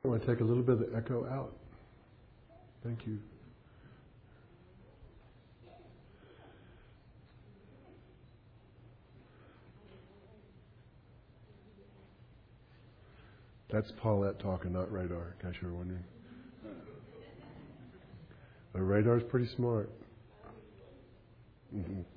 I want to take a little bit of the echo out. Thank you. That's Paulette talking, not Radar, in case you were wondering. But Radar's pretty smart. Mm-hmm.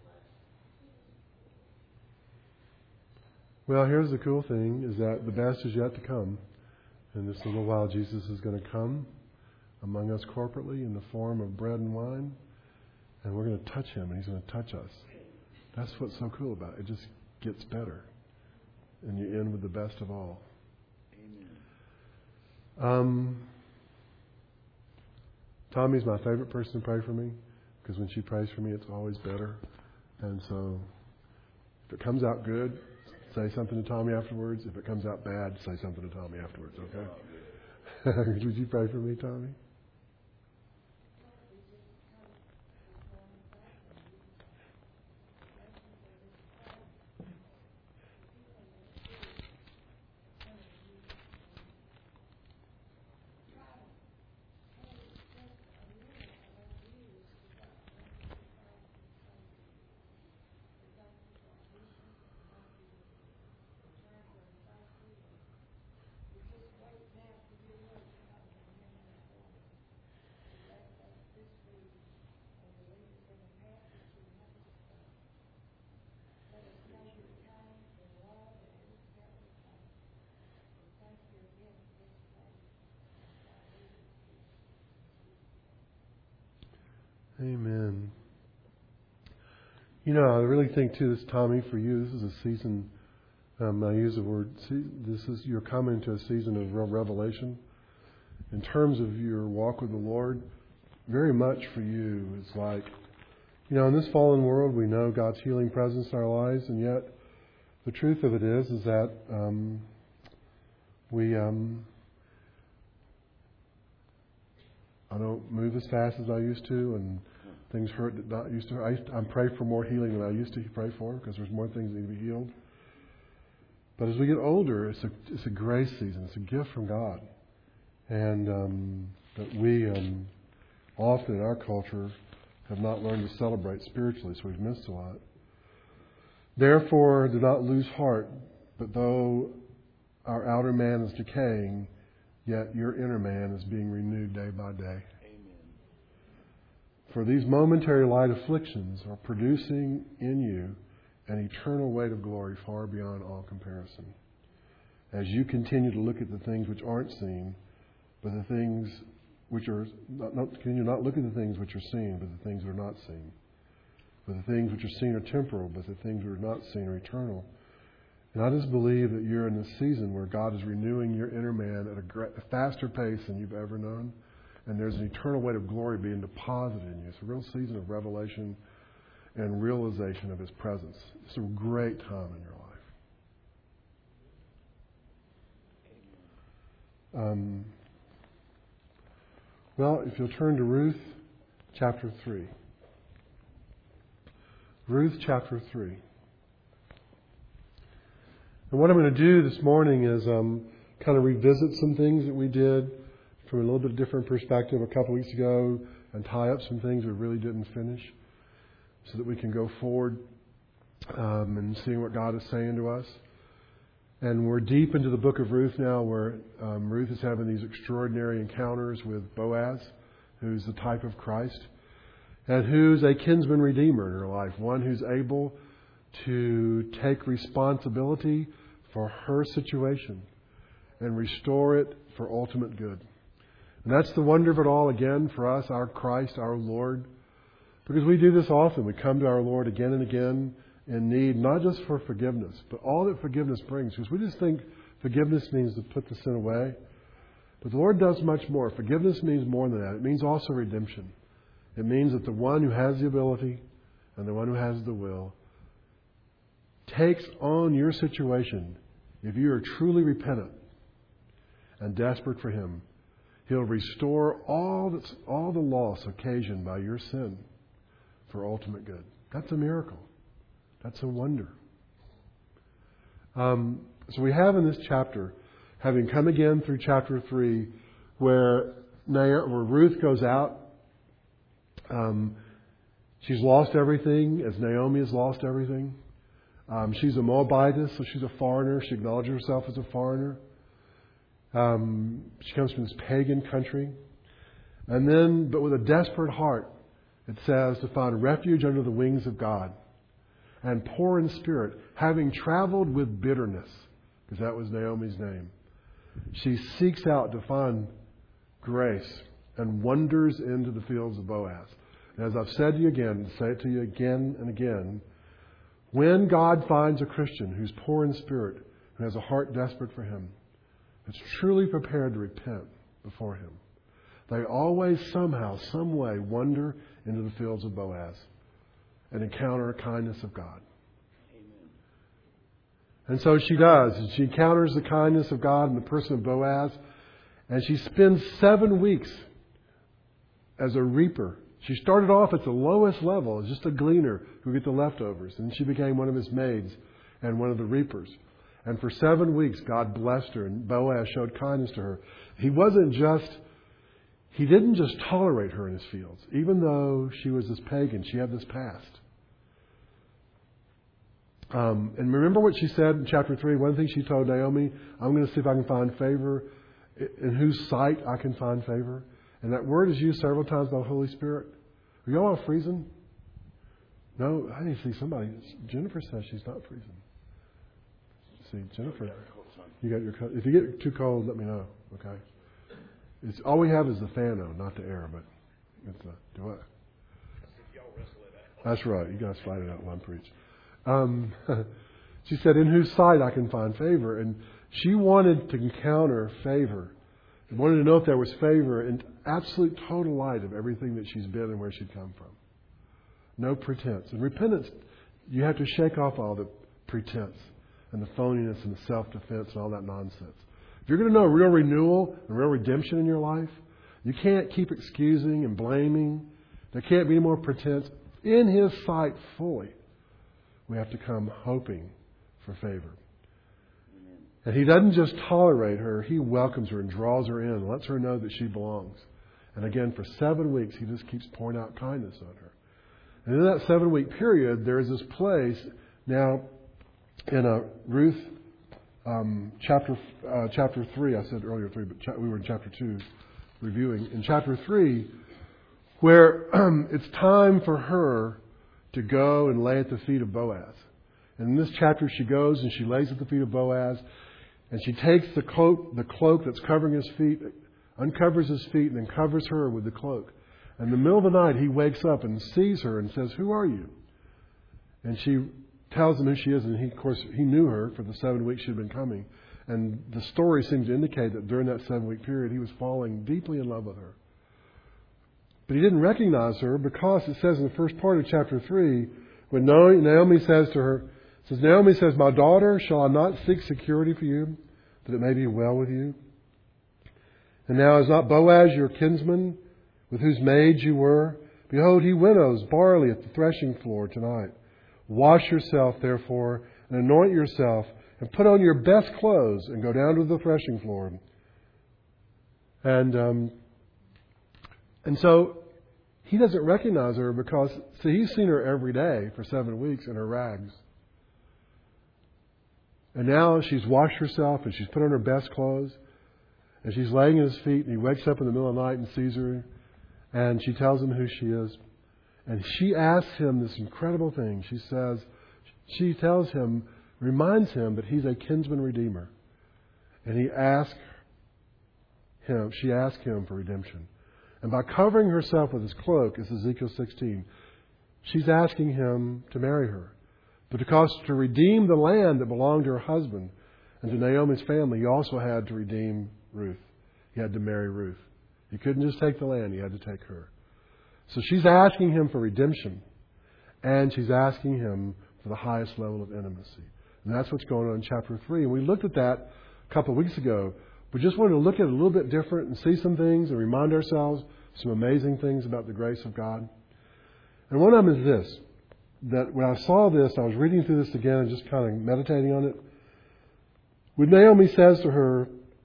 Well, here's the cool thing, is that the best is yet to come. In this little while, Jesus is going to come among us corporately in the form of bread and wine, and we're going to touch Him, and He's going to touch us. That's what's so cool about it. It just gets better. And you end with the best of all. Tommy's my favorite person to pray for me, because when she prays for me, it's always better. And so, if it comes out good, say something to Tommy afterwards. If it comes out bad, say something to Tommy afterwards, okay? Would you pray for me, Tommy? Amen. You know, I really think too, this, Tommy, for you, this is a season, I use the word, you're coming into a season of revelation. In terms of your walk with the Lord, very much for you, it's like, you know, in this fallen world, we know God's healing presence in our lives, and yet the truth of it is that I don't move as fast as I used to, and things hurt that not used to. I pray for more healing than I used to pray for, because there's more things that need to be healed. But as we get older, it's a grace season. It's a gift from God, and that we often in our culture have not learned to celebrate spiritually, so we've missed a lot. Therefore, do not lose heart, but though our outer man is decaying, yet your inner man is being renewed day by day. Amen. For these momentary light afflictions are producing in you an eternal weight of glory far beyond all comparison. As you continue to look at the things which aren't seen, but the things which are not look at the things which are seen, but the things that are not seen. For the things which are seen are temporal, but the things that are not seen are eternal. And I just believe that you're in this season where God is renewing your inner man at a faster pace than you've ever known. And there's an eternal weight of glory being deposited in you. It's a real season of revelation and realization of His presence. It's a great time in your life. Well, if you'll turn to Ruth chapter 3. Ruth chapter 3. And what I'm going to do this morning is kind of revisit some things that we did from a little bit different perspective a couple weeks ago, and tie up some things we really didn't finish, so that we can go forward and seeing what God is saying to us. And we're deep into the book of Ruth now, where Ruth is having these extraordinary encounters with Boaz, who's the type of Christ, and who's a kinsman redeemer in her life, one who's able to take responsibility for her situation and restore it for ultimate good. And that's the wonder of it all, again, for us, our Christ, our Lord. Because we do this often. We come to our Lord again and again in need, not just for forgiveness, but all that forgiveness brings. Because we just think forgiveness means to put the sin away. But the Lord does much more. Forgiveness means more than that. It means also redemption. It means that the one who has the ability and the one who has the will takes on your situation. If you are truly repentant and desperate for Him, He'll restore all the loss occasioned by your sin for ultimate good. That's a miracle. That's a wonder. So we have in this chapter having come again through chapter 3, where Ruth goes out. She's lost everything, as Naomi has lost everything. She's a Moabitess, so she's a foreigner. She acknowledges herself as a foreigner. She comes from this pagan country. And then, but with a desperate heart, it says, to find refuge under the wings of God. And poor in spirit, having traveled with bitterness, because that was Naomi's name. She seeks out to find grace and wanders into the fields of Boaz. And as I've said to you again, say it to you again and again, when God finds a Christian who's poor in spirit, who has a heart desperate for Him, that's truly prepared to repent before Him, they always somehow, some way, wander into the fields of Boaz and encounter a kindness of God. Amen. And so she does. And she encounters the kindness of God in the person of Boaz. And she spends 7 weeks as a reaper. She started off at the lowest level as just a gleaner who would get the leftovers. And she became one of his maids and one of the reapers. And for 7 weeks, God blessed her, and Boaz showed kindness to her. He didn't just tolerate her in his fields. Even though she was this pagan, she had this past. And remember what she said in chapter 3? One thing she told Naomi, I'm going to see if I can find favor, in whose sight I can find favor. And that word is used several times by the Holy Spirit. Are y'all all freezing? No, I didn't see somebody. Jennifer says she's not freezing. See, Jennifer, you got your coat. If you get too cold, let me know. Okay. All we have is the fan on, not the air. But it's do what? That's right. You guys fight it out while I preach. She said, "In whose sight I can find favor," and she wanted to encounter favor. She wanted to know if there was favor in absolute total light of everything that she's been and where she'd come from. No pretense. And repentance, you have to shake off all the pretense and the phoniness and the self-defense and all that nonsense. If you're going to know real renewal and real redemption in your life, you can't keep excusing and blaming. There can't be any more pretense. In His sight fully, we have to come hoping for favor. And He doesn't just tolerate her, He welcomes her and draws her in and lets her know that she belongs. And again, for 7 weeks, He just keeps pouring out kindness on her. And in that 7-week period, there is this place now in Ruth chapter 3. I said earlier 3, but we were in chapter 2 reviewing. In chapter 3, where it's time for her to go and lay at the feet of Boaz. And in this chapter, she goes and she lays at the feet of Boaz, and she takes the cloak that's covering his feet, uncovers his feet, and then covers her with the cloak. And in the middle of the night, he wakes up and sees her and says, "Who are you?" And she tells him who she is, and he knew her for the 7 weeks she'd been coming. And the story seems to indicate that during that 7-week period, he was falling deeply in love with her. But he didn't recognize her because it says in the first part of chapter 3, when Naomi says to her, Naomi says, "My daughter, shall I not seek security for you, that it may be well with you? And now is not Boaz your kinsman, with whose maids you were? Behold, he winnows barley at the threshing floor tonight. Wash yourself, therefore, and anoint yourself, and put on your best clothes, and go down to the threshing floor." And so he doesn't recognize her because, he's seen her every day for 7 weeks in her rags. And now she's washed herself and she's put on her best clothes. And she's laying at his feet, and he wakes up in the middle of the night and sees her. And she tells him who she is. And she asks him this incredible thing. She tells him, reminds him that he's a kinsman redeemer. And she asks him for redemption. And by covering herself with his cloak, as Ezekiel 16, she's asking him to marry her. But because to redeem the land that belonged to her husband and to Naomi's family, he also had to redeem Ruth. He had to marry Ruth. He couldn't just take the land, he had to take her. So she's asking him for redemption. And she's asking him for the highest level of intimacy. And that's what's going on in chapter 3. And we looked at that a couple of weeks ago. We just wanted to look at it a little bit different and see some things and remind ourselves some amazing things about the grace of God. And one of them is this, that when I saw this, I was reading through this again and just kind of meditating on it. When Naomi says to her,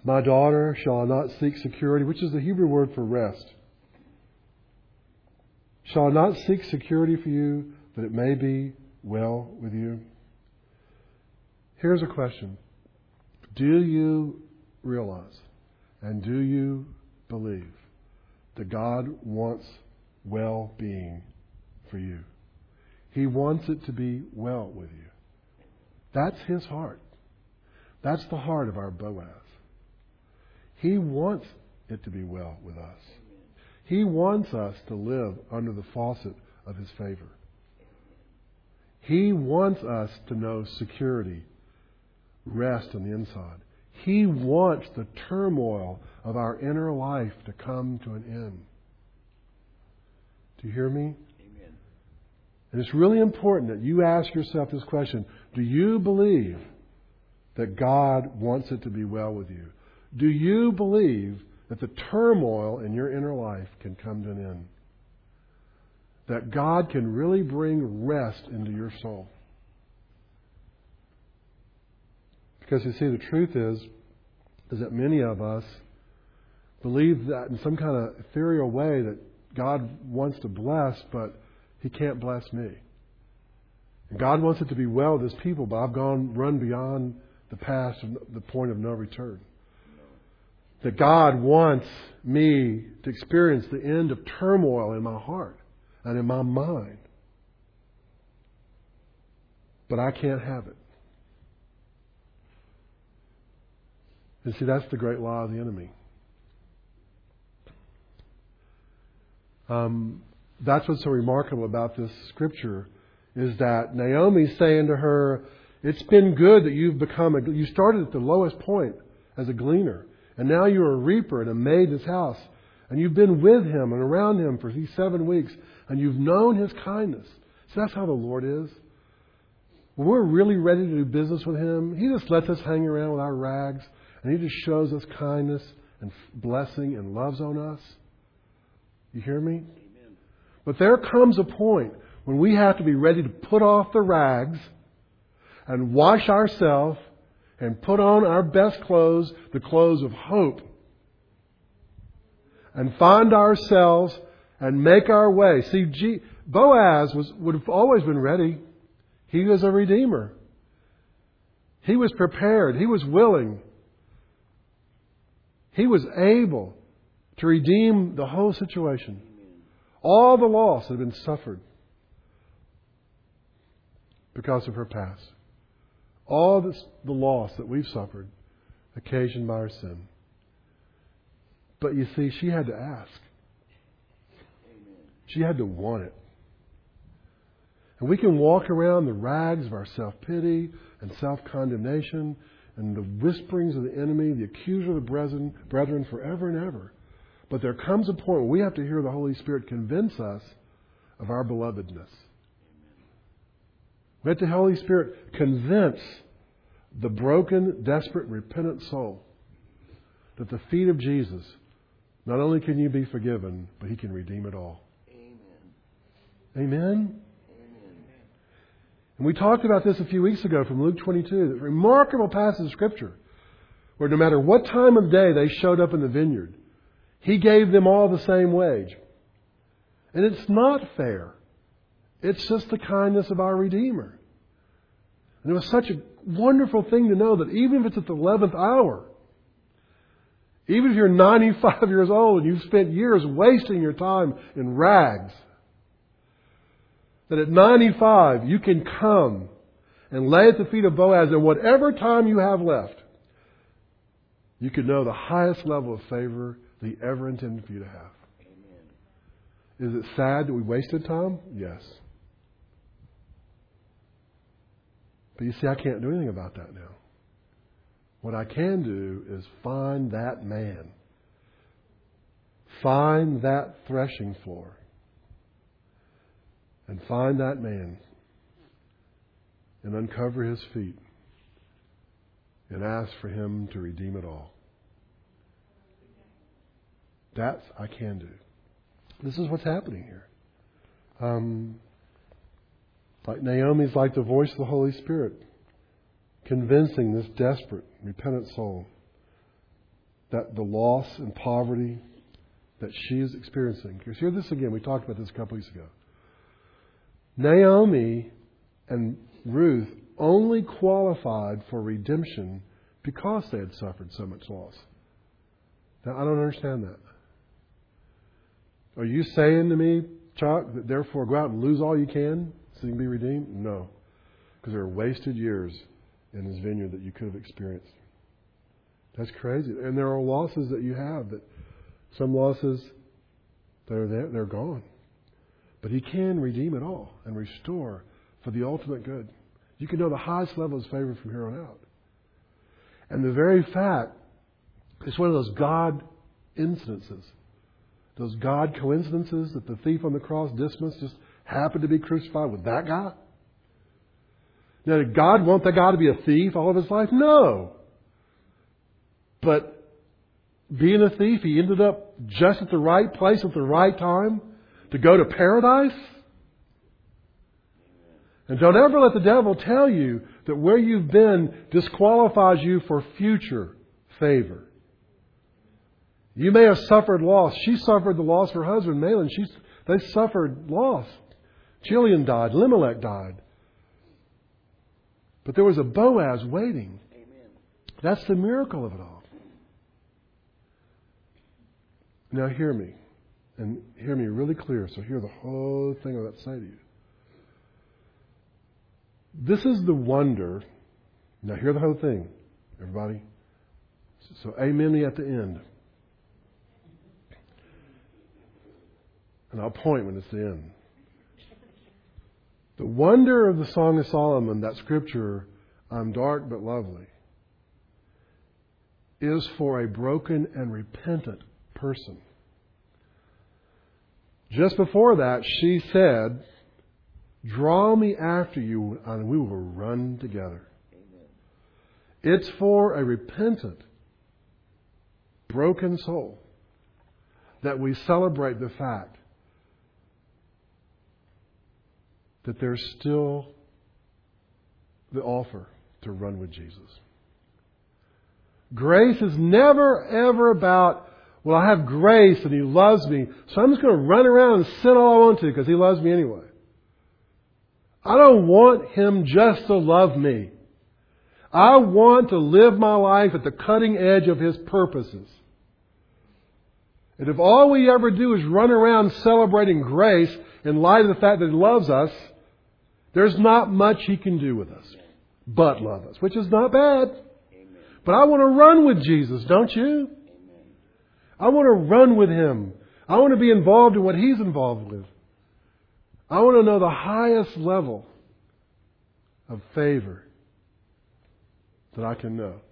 My daughter, shall I not seek security, which is the Hebrew word for rest. Shall I not seek security for you, that it may be well with you? Here's a question. Do you realize and do you believe that God wants well-being for you? He wants it to be well with you. That's His heart. That's the heart of our Boaz. He wants it to be well with us. He wants us to live under the faucet of His favor. He wants us to know security, rest on the inside. He wants the turmoil of our inner life to come to an end. Do you hear me? Amen. And it's really important that you ask yourself this question. Do you believe that God wants it to be well with you? Do you believe that the turmoil in your inner life can come to an end? That God can really bring rest into your soul? Because you see, the truth is that many of us believe that in some kind of ethereal way that God wants to bless, but He can't bless me. And God wants it to be well with His people, but I've run beyond the past, the point of no return. That God wants me to experience the end of turmoil in my heart and in my mind. But I can't have it. And see, that's the great lie of the enemy. That's what's so remarkable about this scripture, is that Naomi's saying to her, it's been good that you've become you started at the lowest point as a gleaner, and now you're a reaper and a maid in his house, and you've been with him and around him for these 7 weeks, and you've known his kindness. So that's how the Lord is. When we're really ready to do business with Him, He just lets us hang around with our rags, and He just shows us kindness and blessing and loves on us. You hear me? Amen. But there comes a point when we have to be ready to put off the rags and wash ourselves and put on our best clothes, the clothes of hope, and find ourselves and make our way. See, Boaz would have always been ready. He was a redeemer. He was prepared. He was willing. He was able to redeem the whole situation. All the loss that had been suffered because of her past. All the loss that we've suffered occasioned by our sin. But you see, she had to ask. She had to want it. And we can walk around the rags of our self-pity and self-condemnation and the whisperings of the enemy, the accuser of the brethren forever and ever. But there comes a point where we have to hear the Holy Spirit convince us of our belovedness. We have the Holy Spirit convince the broken, desperate, repentant soul that at the feet of Jesus, not only can you be forgiven, but He can redeem it all. Amen. Amen? And we talked about this a few weeks ago from Luke 22, this remarkable passage of Scripture, where no matter what time of day they showed up in the vineyard, He gave them all the same wage. And it's not fair. It's just the kindness of our Redeemer. And it was such a wonderful thing to know that even if it's at the 11th hour, even if you're 95 years old and you've spent years wasting your time in rags, that at 95 you can come and lay at the feet of Boaz, and whatever time you have left, you can know the highest level of favor that He ever intended for you to have. Amen. Is it sad that we wasted time? Yes. But you see, I can't do anything about that now. What I can do is find that man. Find that threshing floor. And find that man. And uncover his feet. And ask for Him to redeem it all. That I can do. This is what's happening here. Like Naomi's like the voice of the Holy Spirit, convincing this desperate, repentant soul that the loss and poverty that she is experiencing. Because hear this again. We talked about this a couple weeks ago. Naomi and Ruth only qualified for redemption because they had suffered so much loss. Now, I don't understand that. Are you saying to me, Chuck, that therefore go out and lose all you can so you can be redeemed? No. Because there are wasted years in His vineyard that you could have experienced. That's crazy. And there are losses that you have, that some losses, they're gone. But He can redeem it all and restore for the ultimate good. You can know the highest level of His favor from here on out. And the very fact, it's one of those God incidences, those God coincidences that the thief on the cross, Dismas, just happened to be crucified with that guy. Now, did God want that guy to be a thief all of his life? No. But being a thief, he ended up just at the right place at the right time to go to paradise. And don't ever let the devil tell you that where you've been disqualifies you for future favor. You may have suffered loss. She suffered the loss of her husband, Mahlon. They suffered loss. Chilion died. Elimelech died. But there was a Boaz waiting. Amen. That's the miracle of it all. Now hear me. And hear me really clear. So hear the whole thing I'm about to say to you. This is the wonder. Now hear the whole thing, everybody. So amen me at the end. And I'll point when it's the end. The wonder of the Song of Solomon, that scripture, I'm dark but lovely, is for a broken and repentant person. Just before that, she said, draw me after you and we will run together. Amen. It's for a repentant, broken soul that we celebrate the fact that there's still the offer to run with Jesus. Grace is never, ever about, well, I have grace and He loves me, so I'm just going to run around and sin all I want to because He loves me anyway. I don't want Him just to love me. I want to live my life at the cutting edge of His purposes. And if all we ever do is run around celebrating grace in light of the fact that He loves us, there's not much He can do with us but love us, which is not bad. Amen. But I want to run with Jesus, don't you? Amen. I want to run with Him. I want to be involved in what He's involved with. I want to know the highest level of favor that I can know.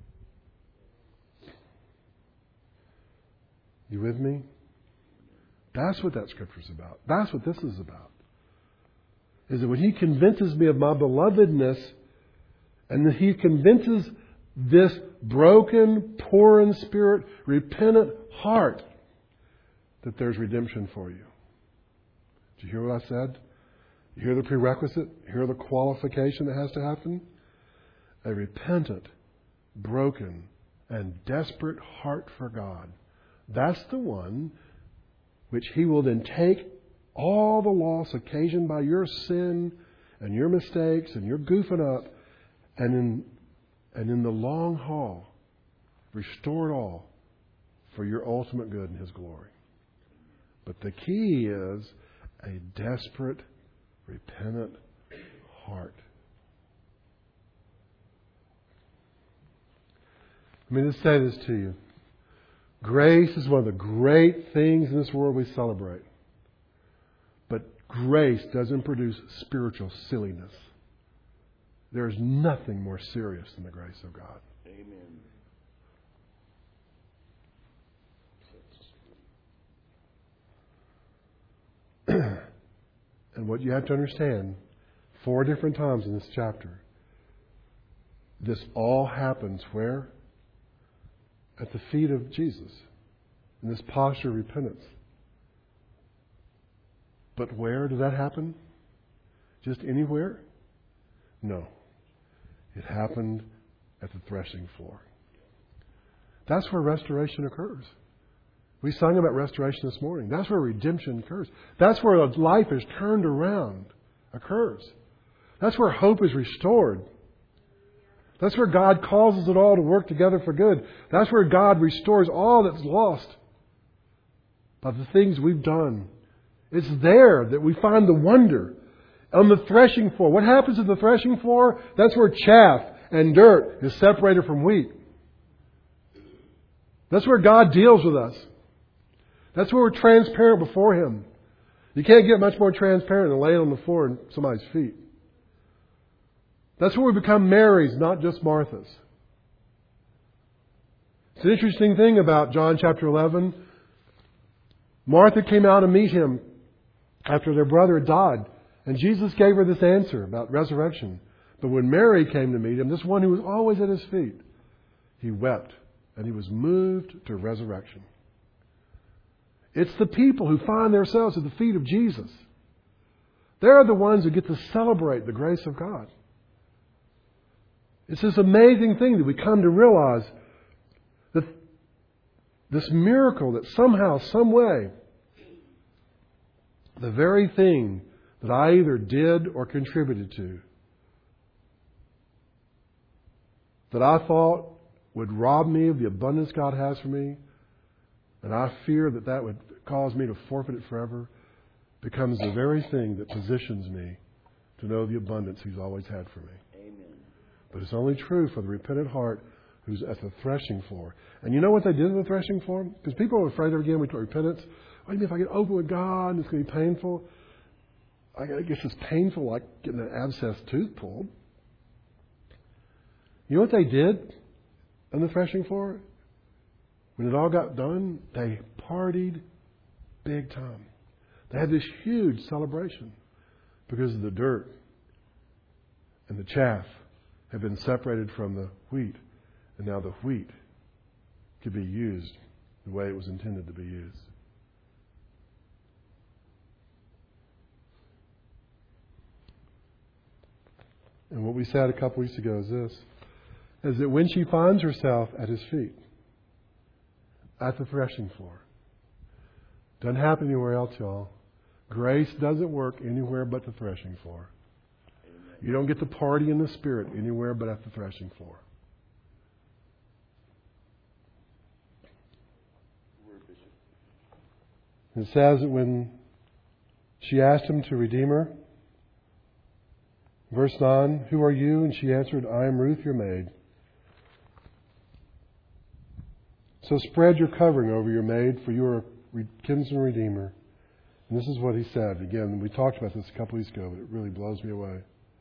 You with me? That's what that scripture is about. That's what this is about. Is that when He convinces me of my belovedness, and that He convinces this broken, poor in spirit, repentant heart that there's redemption for you. Did you hear what I said? You hear the prerequisite? You hear the qualification that has to happen? A repentant, broken, and desperate heart for God. That's the one which He will then take all the loss occasioned by your sin and your mistakes and your goofing up, and in the long haul, restore it all for your ultimate good and His glory. But the key is a desperate, repentant heart. Let me just say this to you. Grace is one of the great things in this world we celebrate. But grace doesn't produce spiritual silliness. There is nothing more serious than the grace of God. Amen. And what you have to understand, 4 different times in this chapter, this all happens where? At the feet of Jesus, in this posture of repentance. But where did that happen? Just anywhere? No. It happened at the threshing floor. That's where restoration occurs. We sung about restoration this morning. That's where redemption occurs. That's where life is turned around, occurs. That's where hope is restored. That's where God causes it all to work together for good. That's where God restores all that's lost by the things we've done. It's there that we find the wonder. On the threshing floor. What happens at the threshing floor? That's where chaff and dirt is separated from wheat. That's where God deals with us. That's where we're transparent before Him. You can't get much more transparent than laying on the floor in somebody's feet. That's where we become Marys, not just Marthas. It's an interesting thing about John chapter 11. Martha came out to meet Him after their brother had died. And Jesus gave her this answer about resurrection. But when Mary came to meet Him, this one who was always at His feet, He wept and He was moved to resurrection. It's the people who find themselves at the feet of Jesus. They're the ones who get to celebrate the grace of God. It's this amazing thing that we come to realize that this miracle that somehow, some way, the very thing that I either did or contributed to, that I thought would rob me of the abundance God has for me, and I fear that that would cause me to forfeit it forever, becomes the very thing that positions me to know the abundance He's always had for me. Amen. But it's only true for the repentant heart who's at the threshing floor. And you know what they did at the threshing floor? Because people are afraid of, again, we talk repentance. What do you mean if I get open with God and it's going to be painful? I guess it's painful like getting an abscessed tooth pulled. You know what they did on the threshing floor? When it all got done, they partied big time. They had this huge celebration because the dirt and the chaff had been separated from the wheat. And now the wheat could be used the way it was intended to be used. And what we said a couple weeks ago is this, is that when she finds herself at His feet, at the threshing floor, doesn't happen anywhere else, y'all. Grace doesn't work anywhere but the threshing floor. Amen. You don't get the party in the Spirit anywhere but at the threshing floor. It says that when she asked Him to redeem her, verse 9, "Who are you?" And she answered, "I am Ruth, your maid. So spread your covering over your maid, for you are a kinsman redeemer." And this is what He said. Again, we talked about this a couple weeks ago, but it really blows me away.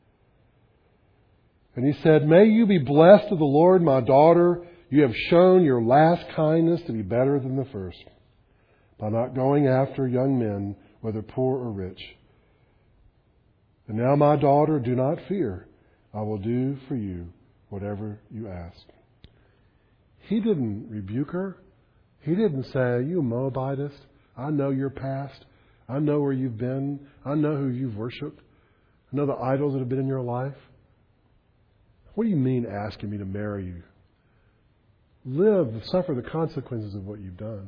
And He said, "May you be blessed of the Lord, my daughter. You have shown your last kindness to be better than the first, by not going after young men, whether poor or rich. And now, my daughter, do not fear. I will do for you whatever you ask." He didn't rebuke her. He didn't say, "You Moabitess, I know your past. I know where you've been. I know who you've worshipped. I know the idols that have been in your life. What do you mean asking me to marry you? Live, suffer the consequences of what you've done."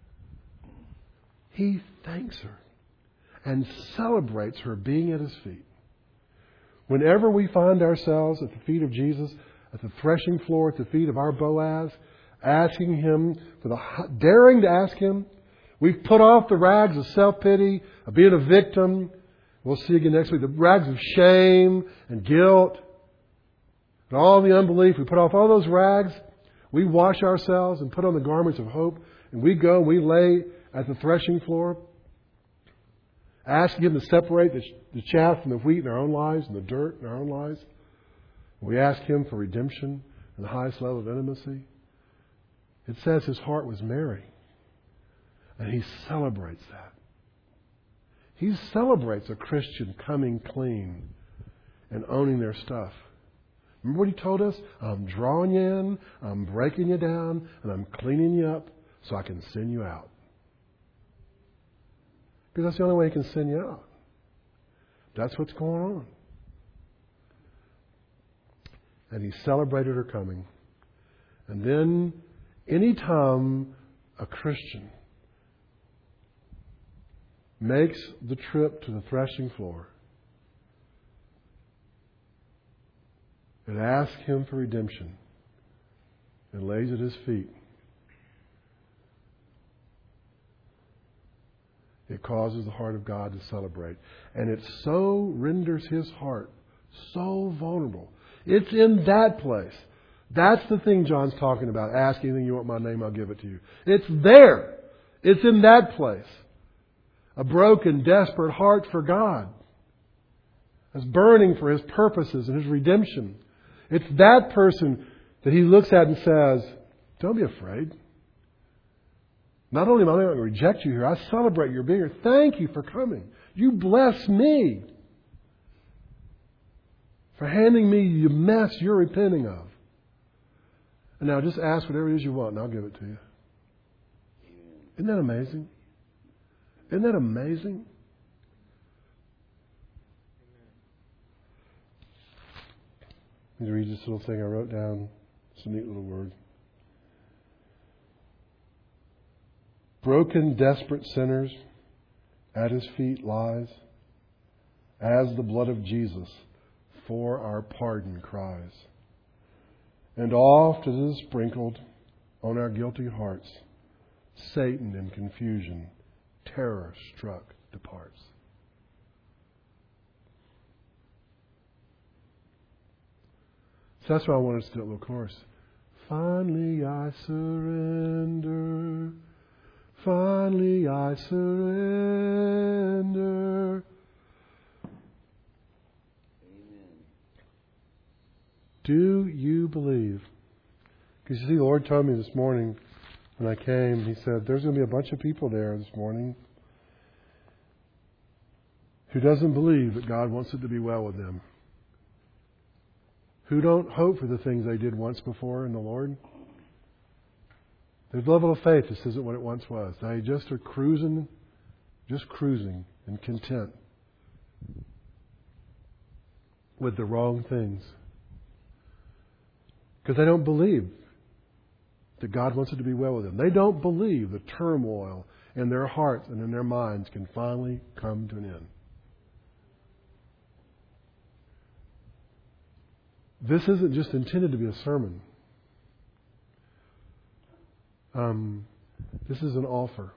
He thanks her and celebrates her being at His feet. Whenever we find ourselves at the feet of Jesus, at the threshing floor, at the feet of our Boaz, asking Him, daring to ask Him, we've put off the rags of self-pity, of being a victim. We'll see again next week. The rags of shame and guilt and all the unbelief. We put off all those rags. We wash ourselves and put on the garments of hope. And we go and we lay at the threshing floor, asking Him to separate the chaff from the wheat in our own lives and the dirt in our own lives. We ask Him for redemption and the highest level of intimacy. It says His heart was merry. And He celebrates that. He celebrates a Christian coming clean and owning their stuff. Remember what He told us? I'm drawing you in, I'm breaking you down, and I'm cleaning you up so I can send you out. Because that's the only way He can send you out. That's what's going on. And He celebrated her coming. And then Anytime a Christian makes the trip to the threshing floor and asks Him for redemption and lays at His feet, it causes the heart of God to celebrate. And it so renders His heart so vulnerable. It's in that place. That's the thing John's talking about. Ask anything you want in my name, I'll give it to you. It's there. It's in that place. A broken, desperate heart for God. That's burning for His purposes and His redemption. It's that person that He looks at and says, don't be afraid. Not only am I not going to reject you here, I celebrate your being here. Thank you for coming. You bless me for handing me the mess you're repenting of. And now just ask whatever it is you want and I'll give it to you. Isn't that amazing? Isn't that amazing? Let me read this little thing I wrote down. It's a neat little word. Broken, desperate sinners, at His feet lies, as the blood of Jesus for our pardon cries. And oft as it is sprinkled on our guilty hearts, Satan in confusion, terror struck, departs. So that's why I want us to do a little chorus. Finally I surrender. Finally I surrender. Amen. Do you believe? Because you see, the Lord told me this morning when I came, He said, there's going to be a bunch of people there this morning who doesn't believe that God wants it to be well with them. Who don't hope for the things they did once before in the Lord. Their level of faith just isn't what it once was. They just are cruising and content with the wrong things. Because they don't believe that God wants it to be well with them. They don't believe the turmoil in their hearts and in their minds can finally come to an end. This isn't just intended to be a sermon. This is an offer.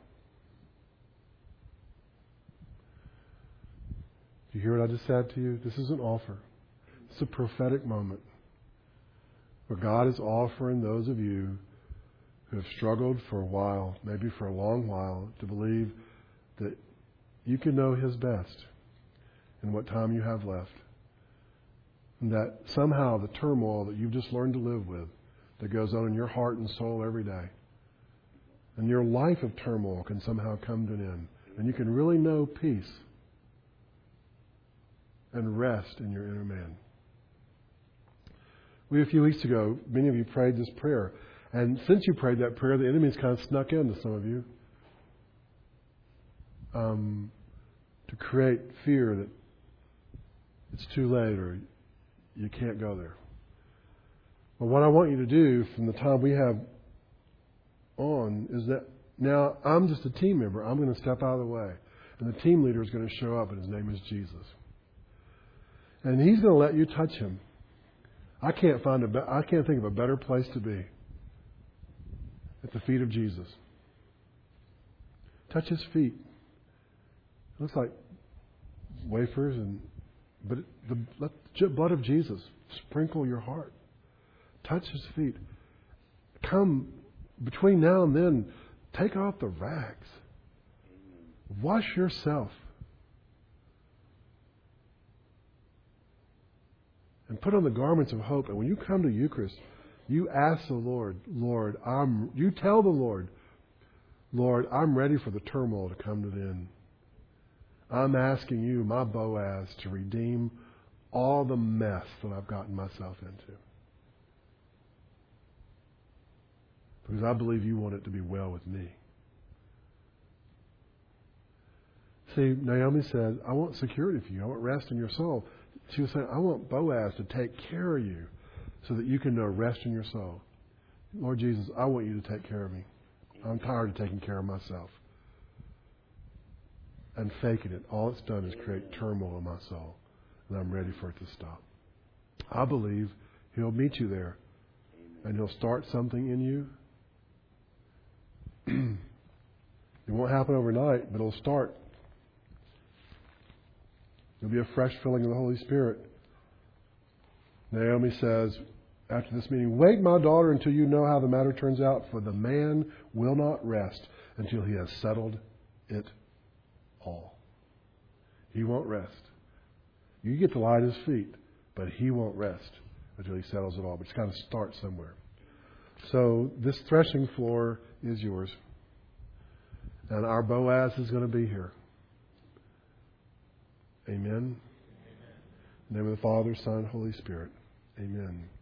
Do you hear what I just said to you? This is an offer. It's a prophetic moment where God is offering those of you who have struggled for a while, maybe for a long while, to believe that you can know His best in what time you have left. And that somehow the turmoil that you've just learned to live with, that goes on in your heart and soul every day, and your life of turmoil can somehow come to an end. And you can really know peace and rest in your inner man. A few weeks ago, many of you prayed this prayer. And since you prayed that prayer, the enemy's kind of snuck into some of you to create fear that it's too late or you can't go there. But what I want you to do from the time we have on is that now I'm just a team member. I'm going to step out of the way. And the team leader is going to show up, and his name is Jesus. And He's going to let you touch Him. I can't think of a better place to be at the feet of Jesus. Touch His feet. It looks like wafers, but let the blood of Jesus sprinkle your heart. Touch His feet. Come between now and then, take off the rags. Wash yourself. And put on the garments of hope. And when you come to Eucharist, you ask the Lord, you tell the Lord, I'm ready for the turmoil to come to the end. I'm asking you, my Boaz, to redeem all the mess that I've gotten myself into. Because I believe you want it to be well with me. See, Naomi said, I want security for you. I want rest in your soul. She was saying, I want Boaz to take care of you so that you can know rest in your soul. Lord Jesus, I want you to take care of me. I'm tired of taking care of myself and faking it. All it's done is create turmoil in my soul, and I'm ready for it to stop. I believe He'll meet you there, and He'll start something in you. It won't happen overnight, but it'll start. There'll be a fresh filling of the Holy Spirit. Naomi says, after this meeting, wait, my daughter, until you know how the matter turns out, for the man will not rest until he has settled it all. He won't rest. You get to lie at his feet, but he won't rest until he settles it all. But it's got to start somewhere. So this threshing floor is yours. And our Boaz is going to be here. Amen. In the name of the Father, Son, Holy Spirit. Amen.